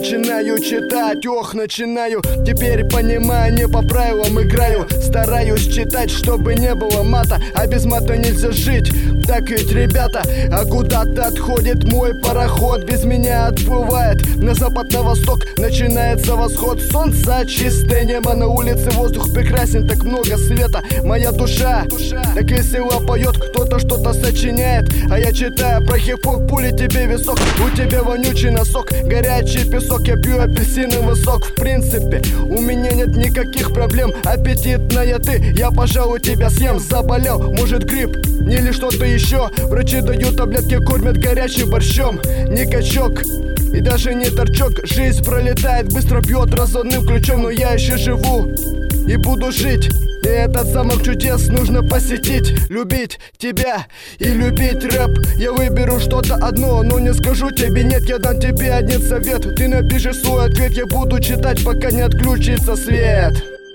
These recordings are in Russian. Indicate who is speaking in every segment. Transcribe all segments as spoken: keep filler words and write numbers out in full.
Speaker 1: начинаю читать, ох, начинаю. Теперь понимаю, не по правилам играю. Стараюсь читать, чтобы не было мата, а без мата нельзя жить. Так ведь, ребята, а куда-то отходит мой пароход, без меня отплывает на запад, на восток. Начинается восход солнца, чистое небо, на улице воздух прекрасен, так много света. Моя душа, душа так весело поет, кто-то что-то сочиняет, а я читаю про хип-хоп, пули тебе висок. У тебя вонючий носок, горячий песок, я пью апельсиновый сок. В принципе, у меня нет никаких проблем, аппетитная ты, я, пожалуй, тебя съем. Заболел, может, грипп или что-то еще, врачи дают таблетки, кормят горячим борщом. Не качок и даже не торчок, жизнь пролетает, быстро бьет разводным ключом. Но я еще живу и буду жить, и этот замок чудес нужно посетить. Любить тебя и любить рэп, я выберу что-то одно, но не скажу тебе нет. Я дам тебе один совет, ты напишешь свой ответ, я буду читать, пока не отключится свет.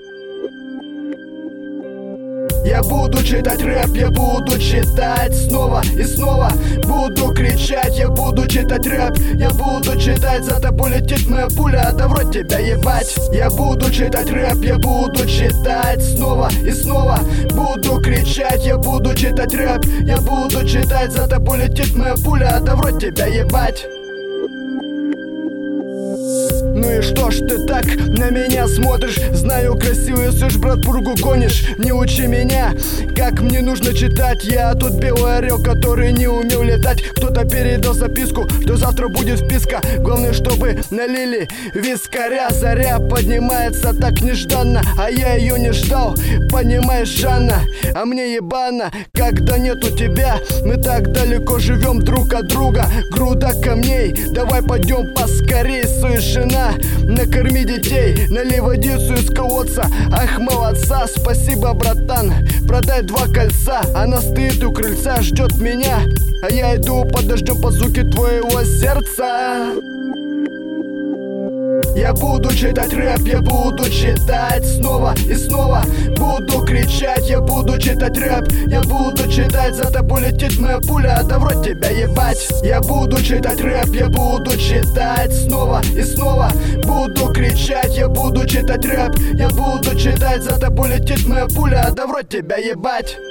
Speaker 1: Я буду читать рэп, я буду читать снова и снова. Буду кричать, я буду читать рэп, я буду читать, за тобой летит моя пуля, да в рот тебя ебать. Я буду читать рэп, я буду читать снова и снова. Буду кричать, я буду читать рэп, я буду читать, за тобой летит моя пуля, да в рот тебя ебать. Ну и что ж ты так на меня смотришь? Знаю, красивый все ж, брат, пургу гонишь. Не учи меня, как мне нужно читать. Я тут белый орел, который не умел летать. Кто-то передал записку, что завтра будет вписка. Главное, чтобы налили вискаря. Заря поднимается так нежданно, а я ее не ждал, понимаешь, Жанна? А мне ебано, когда нету тебя. Мы так далеко живем друг от друга. Груда камней, давай пойдем поскорей. Совершена, накорми детей, налей водицу из колодца. Ах, молодца, спасибо, братан. Продай два кольца, она стоит у крыльца, ждет меня, а я иду под дождем по звуке твоего сердца. Я буду читать рэп, я буду читать снова и снова. Буду кричать, я буду читать рэп, я буду читать, за тобой летит моя пуля, да в рот тебя ебать. Я буду читать рэп, я буду читать снова и снова. Буду кричать, я буду читать рэп, я буду читать, за тобой летит моя пуля, да в рот тебя ебать.